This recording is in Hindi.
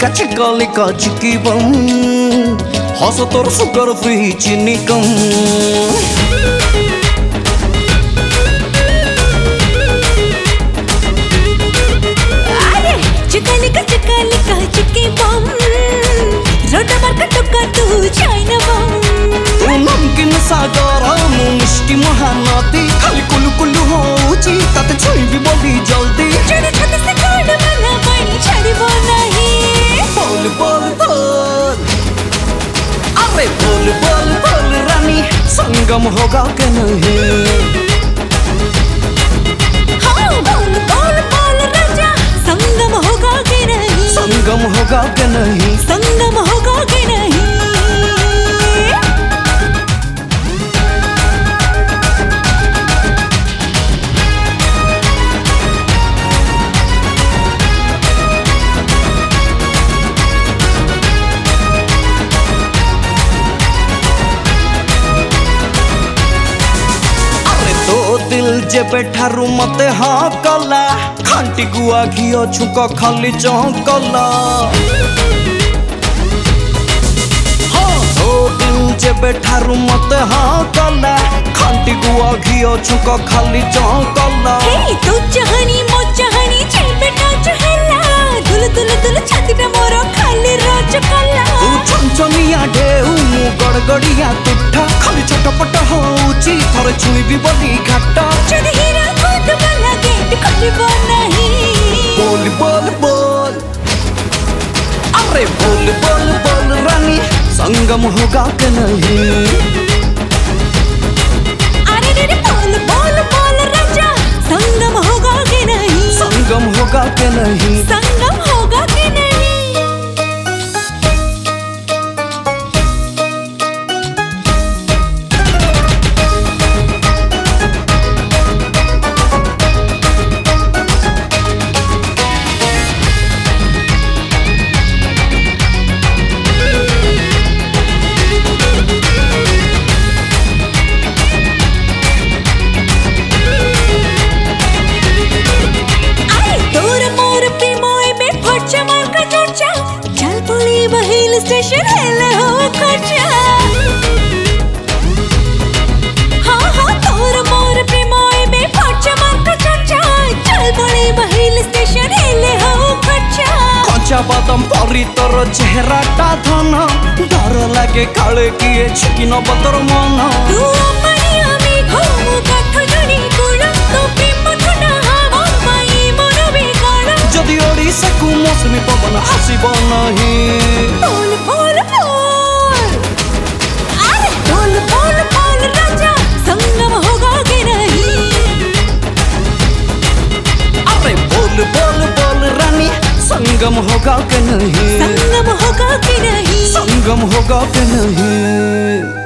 का चिकाली का चिकी बम हंसो तोर सुगर फ्री चीनी कम। चिकाली का चिकी बम रोटा मार का टुका तू चाइना बम। तू नमकीन सागर मु मिष्टी महानदी खाली कुलु कुलु होउची तते छुईबी बोली जल्दी। चढ़े छत से कोड बना पानी छड़बो नहीं। बोल बोल बोल अरे बोल बोल बोल रानी संगम होगा के नहीं। हाँ बोल बोल बोल राजा संगम होगा के नहीं। संगम होगा के नहीं। संगम होगा के नहीं। दिल जेबे ठारू मते हाँ कला खांटी गुआ घियो छुक खाली चौकला। हाँ तो दिल जेबे ठारू मते हाँ कला खांटी गुआ घियो छुक खाली चौकला। तू चाहनी मो चाहनी जेबे नाच हैला दुल दुल दुल छाती पे मोरो खाली रोज कला। तू छनछनिया ढेउ मु गड़गड़िया तुठा खाली छटपट होउची थरे छुईबी बोली घाटा। चढ़ हीरा कूद वाला गेट खोलबो नहीं। बोल बोल बोल अरे बोल बोल बोल रानी संगम होगा के नहीं। अरे रे बोल बोल बोल राजा संगम होगा के नहीं। संगम होगा के नहीं। संगम होगा के नहीं। हिल स्टेशन हेले हो खर्चा। हाँ हाँ तोर मोर प्रेमोय में खर्चा मार का चर्चा। चल बड़े हिल स्टेशन हेले हो खर्चा। कच्चा बादाम परी तोर चेहरा टा धन डर लागे काले किए छिकी न बतर मन। तू अपनी आमी घूमू काठ जड़ी गुड़ा तो प्रेम ठंडा हवा पाई मोर बिगाड़ा। जदि ओडिशा को मौसमी पवन हसीब नहीं। बोल बोल बोल अरे बोल बोल बोल राजा संगम होगा के नहीं। अरे बोल बोल बोल रानी संगम होगा के नहीं। संगम होगा के नहीं। संगम होगा के नहीं।